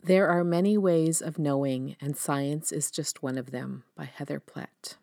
There Are Many Ways of Knowing, and Science is Just One of Them, by Heather Plett.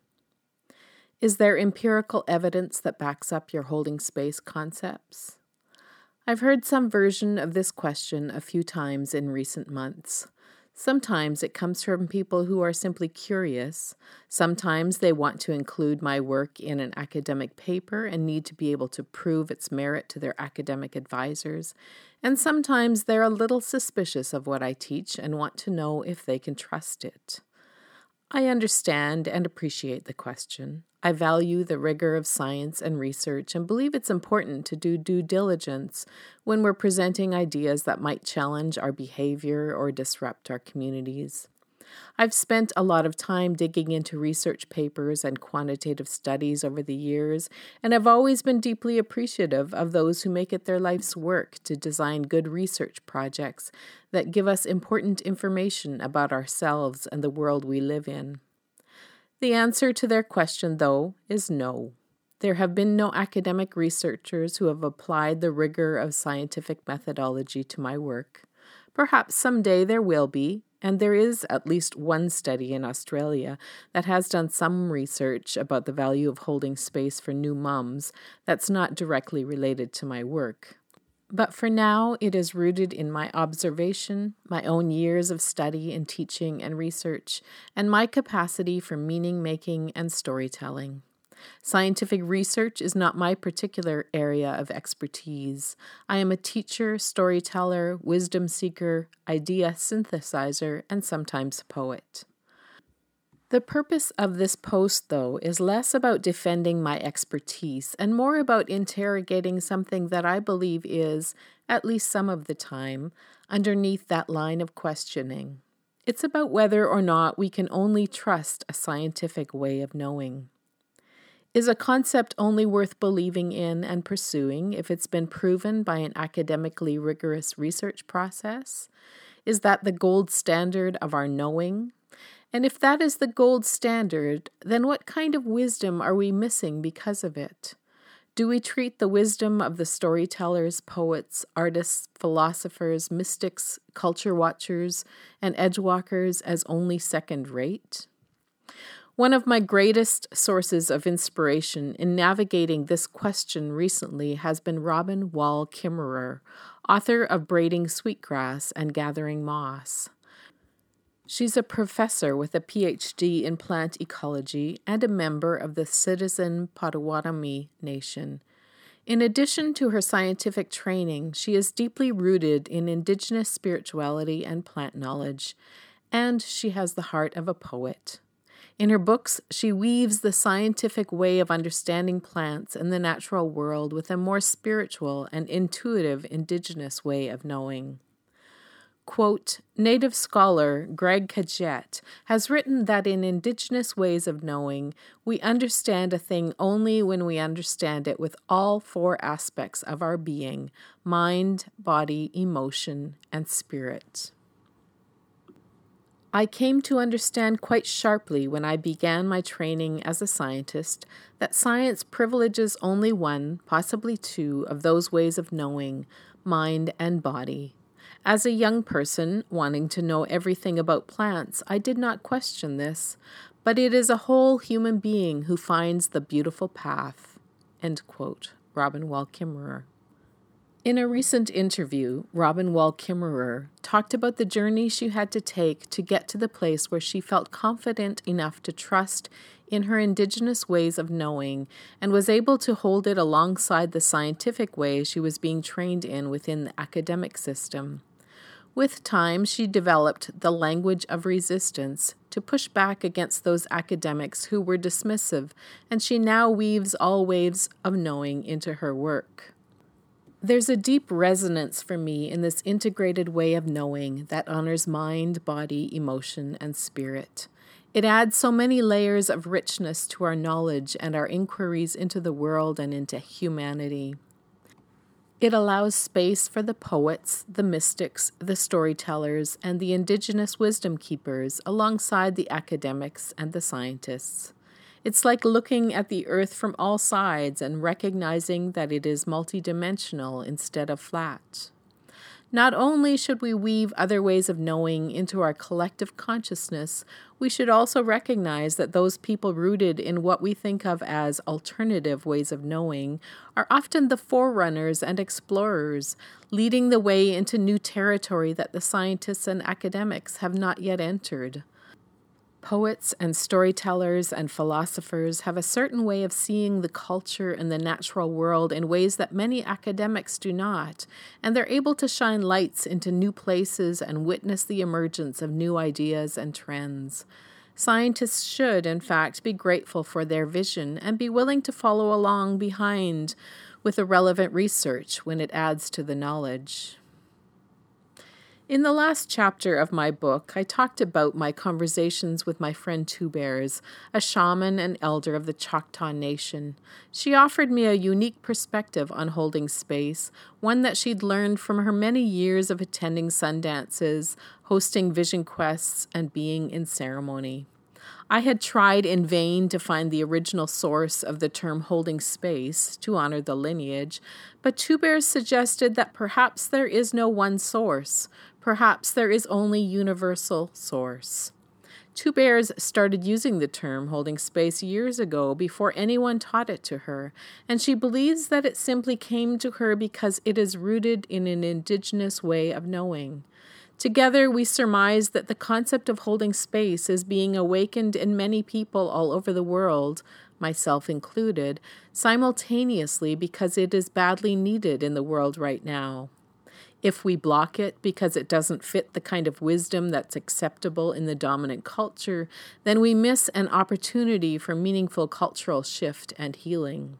Is there empirical evidence that backs up your holding space concepts? I've heard some version of this question a few times in recent months. Sometimes it comes from people who are simply curious. Sometimes they want to include my work in an academic paper and need to be able to prove its merit to their academic advisors. And sometimes they're a little suspicious of what I teach and want to know if they can trust it. I understand and appreciate the question. I value the rigor of science and research and believe it's important to do due diligence when we're presenting ideas that might challenge our behavior or disrupt our communities. I've spent a lot of time digging into research papers and quantitative studies over the years, and I've always been deeply appreciative of those who make it their life's work to design good research projects that give us important information about ourselves and the world we live in. The answer to their question, though, is no. There have been no academic researchers who have applied the rigor of scientific methodology to my work. Perhaps someday there will be, and there is at least one study in Australia that has done some research about the value of holding space for new mums that's not directly related to my work. But for now, it is rooted in my observation, my own years of study and teaching and research, and my capacity for meaning-making and storytelling. Scientific research is not my particular area of expertise. I am a teacher, storyteller, wisdom seeker, idea synthesizer, and sometimes poet. The purpose of this post, though, is less about defending my expertise and more about interrogating something that I believe is, at least some of the time, underneath that line of questioning. It's about whether or not we can only trust a scientific way of knowing. Is a concept only worth believing in and pursuing if it's been proven by an academically rigorous research process? Is that the gold standard of our knowing? And if that is the gold standard, then what kind of wisdom are we missing because of it? Do we treat the wisdom of the storytellers, poets, artists, philosophers, mystics, culture watchers, and edgewalkers as only second-rate? One of my greatest sources of inspiration in navigating this question recently has been Robin Wall Kimmerer, author of Braiding Sweetgrass and Gathering Moss. She's a professor with a PhD in plant ecology and a member of the Citizen Potawatomi Nation. In addition to her scientific training, she is deeply rooted in indigenous spirituality and plant knowledge, and she has the heart of a poet. In her books, she weaves the scientific way of understanding plants and the natural world with a more spiritual and intuitive indigenous way of knowing. Quote, Native scholar Greg Cadgett has written that in indigenous ways of knowing, we understand a thing only when we understand it with all four aspects of our being: mind, body, emotion, and spirit. I came to understand quite sharply when I began my training as a scientist that science privileges only one, possibly two, of those ways of knowing, mind and body. As a young person wanting to know everything about plants, I did not question this, but it is a whole human being who finds the beautiful path. End quote. Robin Wall Kimmerer. In a recent interview, Robin Wall Kimmerer talked about the journey she had to take to get to the place where she felt confident enough to trust in her indigenous ways of knowing and was able to hold it alongside the scientific way she was being trained in within the academic system. With time, she developed the language of resistance to push back against those academics who were dismissive, and she now weaves all waves of knowing into her work. There's a deep resonance for me in this integrated way of knowing that honors mind, body, emotion, and spirit. It adds so many layers of richness to our knowledge and our inquiries into the world and into humanity. It allows space for the poets, the mystics, the storytellers, and the indigenous wisdom keepers alongside the academics and the scientists. It's like looking at the earth from all sides and recognizing that it is multidimensional instead of flat. Not only should we weave other ways of knowing into our collective consciousness, we should also recognize that those people rooted in what we think of as alternative ways of knowing are often the forerunners and explorers, leading the way into new territory that the scientists and academics have not yet entered. Poets and storytellers and philosophers have a certain way of seeing the culture and the natural world in ways that many academics do not, and they're able to shine lights into new places and witness the emergence of new ideas and trends. Scientists should, in fact, be grateful for their vision and be willing to follow along behind with the relevant research when it adds to the knowledge. In the last chapter of my book, I talked about my conversations with my friend Two Bears, a shaman and elder of the Choctaw Nation. She offered me a unique perspective on holding space, one that she'd learned from her many years of attending sun dances, hosting vision quests, and being in ceremony. I had tried in vain to find the original source of the term holding space to honor the lineage, but Two Bears suggested that perhaps there is no one source. Perhaps there is only universal source. Two Bears started using the term holding space years ago before anyone taught it to her, and she believes that it simply came to her because it is rooted in an indigenous way of knowing. Together, we surmise that the concept of holding space is being awakened in many people all over the world, myself included, simultaneously because it is badly needed in the world right now. If we block it because it doesn't fit the kind of wisdom that's acceptable in the dominant culture, then we miss an opportunity for meaningful cultural shift and healing.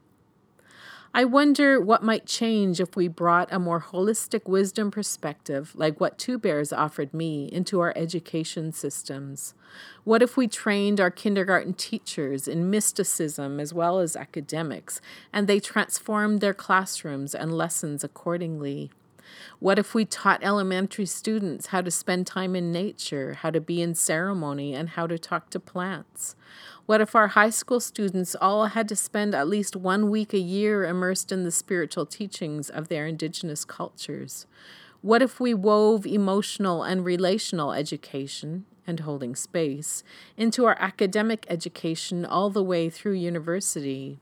I wonder what might change if we brought a more holistic wisdom perspective, like what Two Bears offered me, into our education systems. What if we trained our kindergarten teachers in mysticism as well as academics, and they transformed their classrooms and lessons accordingly? What if we taught elementary students how to spend time in nature, how to be in ceremony, and how to talk to plants? What if our high school students all had to spend at least 1 week a year immersed in the spiritual teachings of their indigenous cultures? What if we wove emotional and relational education, and holding space, into our academic education all the way through university?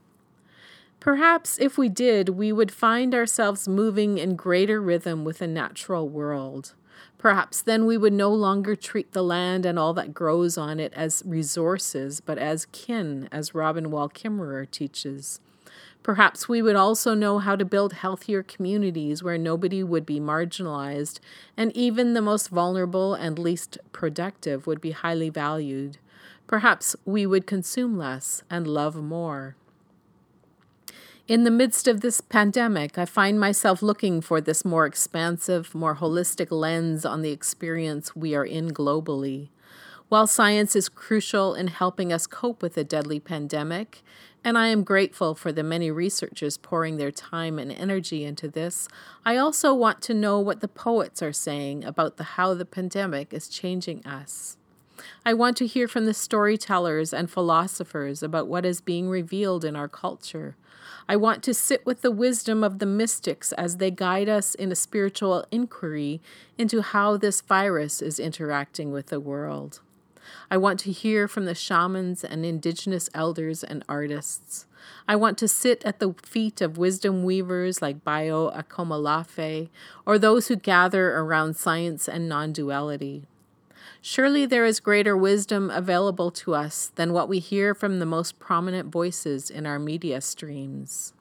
Perhaps if we did, we would find ourselves moving in greater rhythm with the natural world. Perhaps then we would no longer treat the land and all that grows on it as resources, but as kin, as Robin Wall Kimmerer teaches. Perhaps we would also know how to build healthier communities where nobody would be marginalized, and even the most vulnerable and least productive would be highly valued. Perhaps we would consume less and love more. In the midst of this pandemic, I find myself looking for this more expansive, more holistic lens on the experience we are in globally. While science is crucial in helping us cope with a deadly pandemic, and I am grateful for the many researchers pouring their time and energy into this, I also want to know what the poets are saying about how the pandemic is changing us. I want to hear from the storytellers and philosophers about what is being revealed in our culture. I want to sit with the wisdom of the mystics as they guide us in a spiritual inquiry into how this virus is interacting with the world. I want to hear from the shamans and indigenous elders and artists. I want to sit at the feet of wisdom weavers like Bayo Akomolafe, or those who gather around science and non-duality. Surely there is greater wisdom available to us than what we hear from the most prominent voices in our media streams.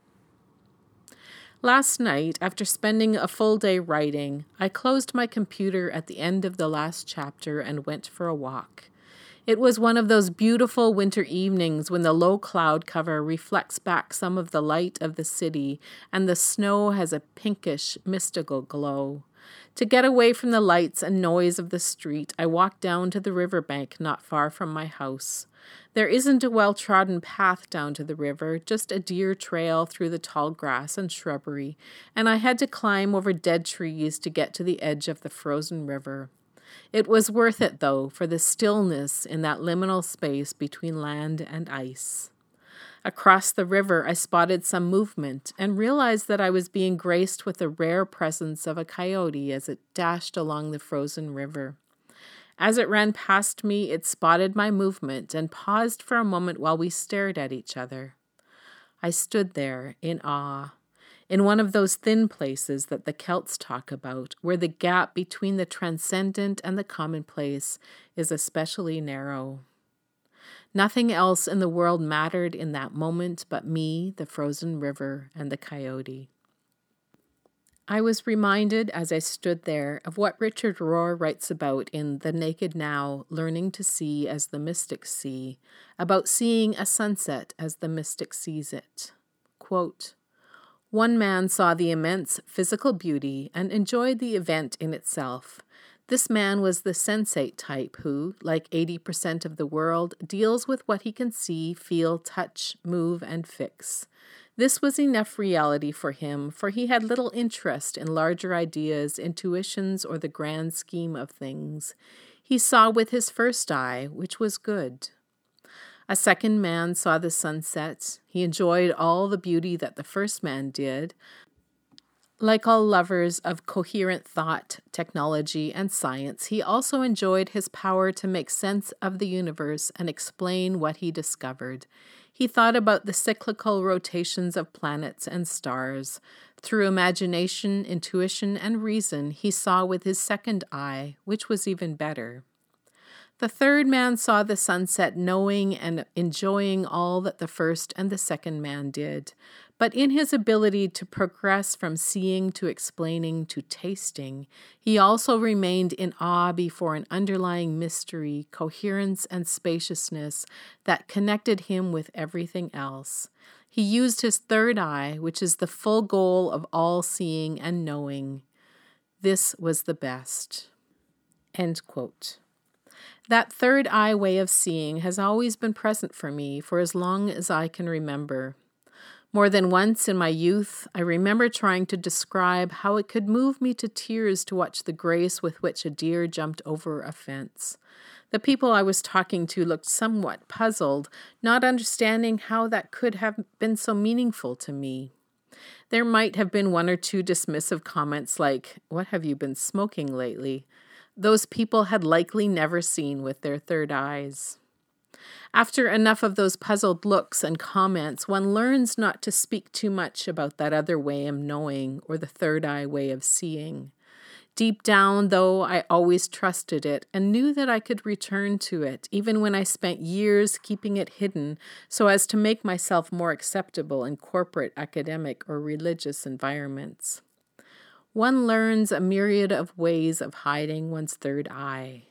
Last night, after spending a full day writing, I closed my computer at the end of the last chapter and went for a walk. It was one of those beautiful winter evenings when the low cloud cover reflects back some of the light of the city and the snow has a pinkish, mystical glow. To get away from the lights and noise of the street, I walked down to the riverbank not far from my house. There isn't a well-trodden path down to the river, just a deer trail through the tall grass and shrubbery, and I had to climb over dead trees to get to the edge of the frozen river. It was worth it, though, for the stillness in that liminal space between land and ice. Across the river, I spotted some movement and realized that I was being graced with the rare presence of a coyote as it dashed along the frozen river. As it ran past me, it spotted my movement and paused for a moment while we stared at each other. I stood there in awe, in one of those thin places that the Celts talk about, where the gap between the transcendent and the commonplace is especially narrow. Nothing else in the world mattered in that moment but me, the frozen river, and the coyote. I was reminded as I stood there of what Richard Rohr writes about in The Naked Now, Learning to See as the Mystics See, about seeing a sunset as the mystic sees it. Quote, "One man saw the immense physical beauty and enjoyed the event in itself. This man was the sensate type who, like 80% of the world, deals with what he can see, feel, touch, move, and fix. This was enough reality for him, for he had little interest in larger ideas, intuitions, or the grand scheme of things. He saw with his first eye, which was good. A second man saw the sunset. He enjoyed all the beauty that the first man did. Like all lovers of coherent thought, technology, and science, he also enjoyed his power to make sense of the universe and explain what he discovered. He thought about the cyclical rotations of planets and stars. Through imagination, intuition, and reason, he saw with his second eye, which was even better. The third man saw the sunset knowing and enjoying all that the first and the second man did. But in his ability to progress from seeing to explaining to tasting, he also remained in awe before an underlying mystery, coherence, and spaciousness that connected him with everything else. He used his third eye, which is the full goal of all seeing and knowing. This was the best." End quote. That third eye way of seeing has always been present for me for as long as I can remember. More than once in my youth, I remember trying to describe how it could move me to tears to watch the grace with which a deer jumped over a fence. The people I was talking to looked somewhat puzzled, not understanding how that could have been so meaningful to me. There might have been one or two dismissive comments like, "What have you been smoking lately?" Those people had likely never seen with their third eyes. After enough of those puzzled looks and comments, one learns not to speak too much about that other way of knowing or the third eye way of seeing. Deep down, though, I always trusted it and knew that I could return to it, even when I spent years keeping it hidden so as to make myself more acceptable in corporate, academic, or religious environments. One learns a myriad of ways of hiding one's third eye.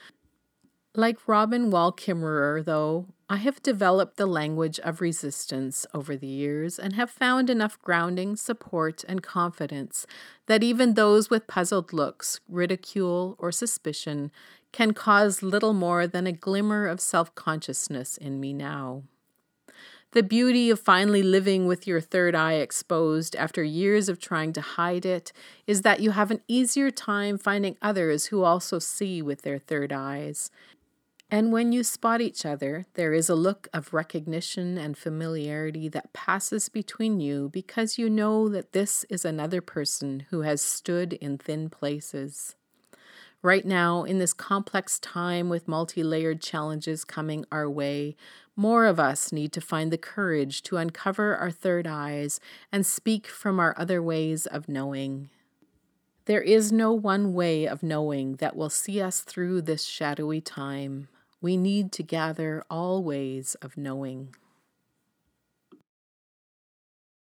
Like Robin Wall Kimmerer, though, I have developed the language of resistance over the years and have found enough grounding, support, and confidence that even those with puzzled looks, ridicule, or suspicion can cause little more than a glimmer of self-consciousness in me now. The beauty of finally living with your third eye exposed after years of trying to hide it is that you have an easier time finding others who also see with their third eyes. And when you spot each other, there is a look of recognition and familiarity that passes between you because you know that this is another person who has stood in thin places. Right now, in this complex time with multi-layered challenges coming our way, more of us need to find the courage to uncover our third eyes and speak from our other ways of knowing. There is no one way of knowing that will see us through this shadowy time. We need to gather all ways of knowing.